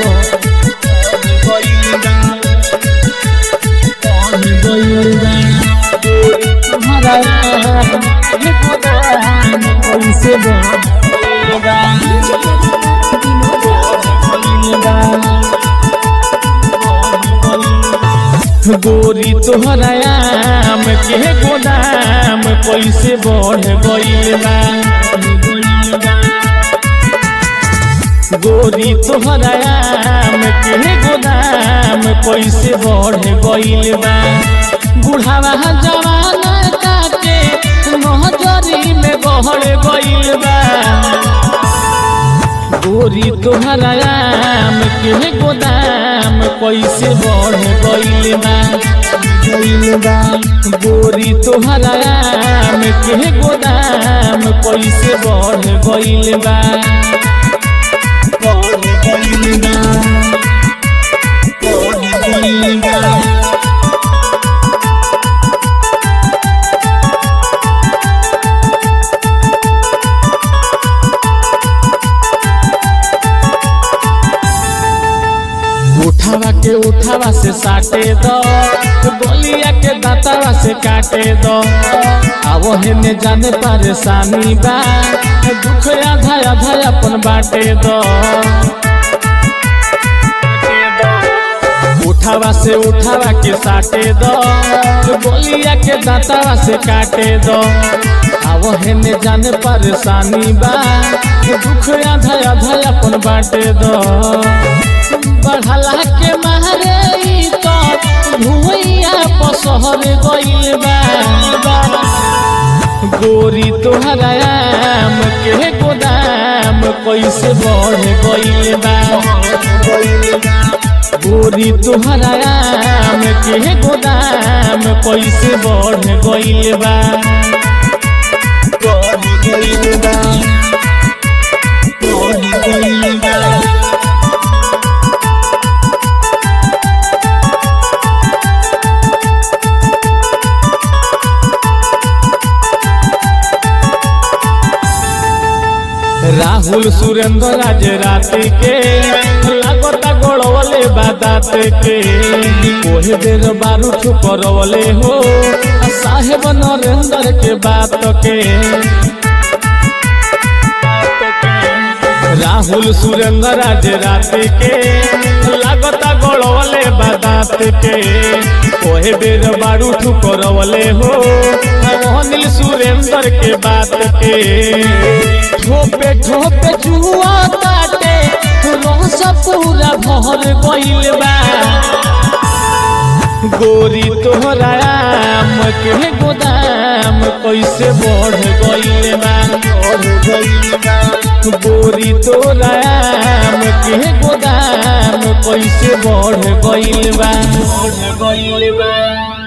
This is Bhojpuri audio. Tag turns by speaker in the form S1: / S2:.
S1: गइल बा तुम्हारा के गोदाम कैसे बढ़ गोरी तोहरा आम के गोदाम कैसे बढ़ गइल बा गोरी तोहरा आम के गोदाम कैसे बढ़ गइल बा बुढ़ावा जवाना काटे नजरी में बढ़ गइल बा गोरी तोहरा आम के गोदाम कैसे बढ़ गइल बा गोरी तोहरा आम के गोदाम कैसे बढ़ गइल बा उठावा से साटे दो गोलिया के दातावा से काटे दो आवो हेने जाने परेशानी बा दुख आधा आधा अपन बाटे दो उठावा के साटे दो गोलिया के दातावा से काटे दो आवो हेने जाने परेशानी बा दुख आधा आधा अपन बाटे दो बढ़ला के मारे तो भुइया पसहर गइल बा गोरी तोहरा आम के गोदाम कैसे बढ़ गइल बा गोरी तोहरा आम के गोदाम कैसे बढ़ गइल बा राहुल सुरेंद्र राज रात के लागता गोड़वले बादात के ओहे बेर बारूद करवले हो साहेब नरेंद्र के बात के राहुल सुरेंद्र राज रात के लागता गोड़वले बादात के ओहे बेर बारूद करवले हो अनिल सुरेंद्र के बात के ठोपे ठोपे जुआ ताटे रस पूरा भर गइल बा गोरी तोहरा आम के गोदाम कैसे बढ़ गइल बा गोरी तोहरा आम के गोदाम कैसे बढ़ गइल बा